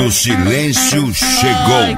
do silêncio chegou.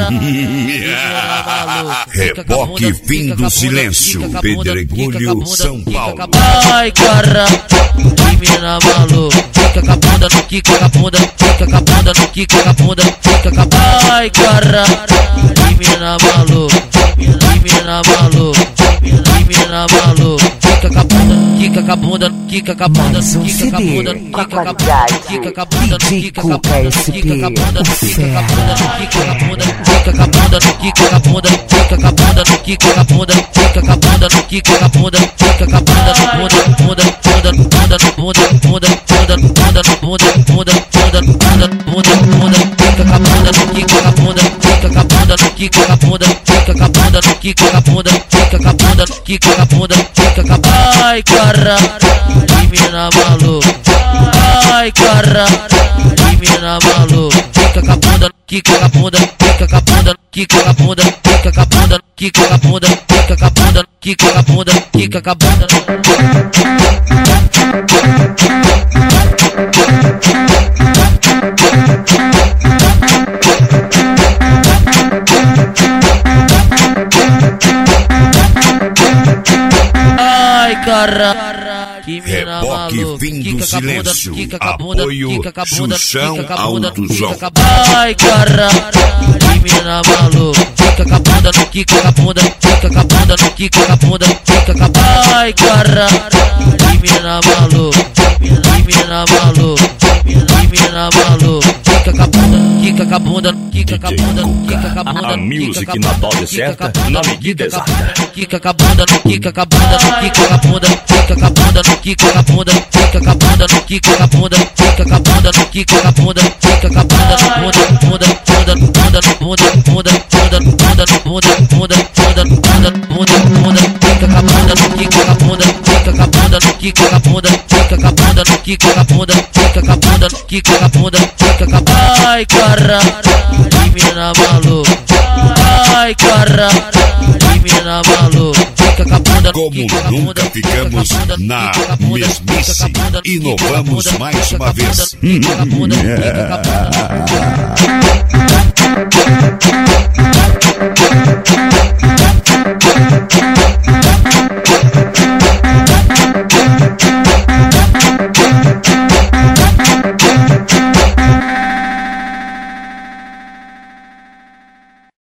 Reboque fim do silêncio, Pedregulho, São Paulo. Ai, cara, que mina maluca, fica com a bunda no quica com a bunda, fica com a bunda no quica com a bunda, fica com a... Ai, cara, que mina maluca, que mina maluca, que mina maluca, fica com a bunda, quica com a bunda, quica com a bunda, quica com a bunda, quica com a bunda, quica com a bunda, quica com a bunda, quica com a bunda, quica com a bunda, quica com a bunda, quica com a bunda, quica com a bunda, quica com a bunda, quica com a bunda, quica com a bunda, fica com a bunda, bunda, bunda, bunda, bunda, bunda, bunda, bunda, bunda, bunda, bunda, bunda, bunda, bunda, fica com a bunda, quica com a bunda, fica com a bunda, quica com a bunda, fica com a bunda, quica com a bunda, fica com a bunda, quica com a bunda, fica com a... Ai, cara, que mina maluca, ai, cara, que mina maluca, fica com a bunda, quica com a bunda, fica com a bunda, quica com a bunda, fica com a bunda, quica com a bunda, fica com a bunda, quica com a bunda, quica com a bunda. Ai, cara, que mina maluca, fim do silêncio, quica com a bunda, apoio quica com a bunda, Xuxão quica com a bunda, Autosom. quica com a bunda. Ai, cara, que mina maluca, fica com a bunda, quica com a bunda, fica com a bunda, quica com a bunda, fica com a bunda. Ai, cara, que mina maluca, que mina maluca, que mina maluca, fica com a bunda, quica com a bunda, quica com a bunda, quica com a bunda, a music na dose certa, na medida exata. Quica com a bunda, quica com a bunda, quica com a bunda, fica com a bunda, quica com a bunda, fica com a bunda, quica com a bunda, fica com a bunda, quica com a bunda, fica com a bunda, bunda, bunda, bunda, bunda, bunda, bunda, bunda, bunda, bunda, bunda, bunda, bunda, bunda, bunda, fica com a bunda, quica com a bunda, fica com a bunda, quica com a bunda, fica com a bunda, quica com a bunda, fica com a bunda, quica com a bunda, fica com a bunda. Ai, cara, que mina maluca, ai, cara, que mina maluca, fica com a bunda, Como nunca ficamos na mesmice, inovamos mais uma vez. Fica com a bunda, fica com a bunda.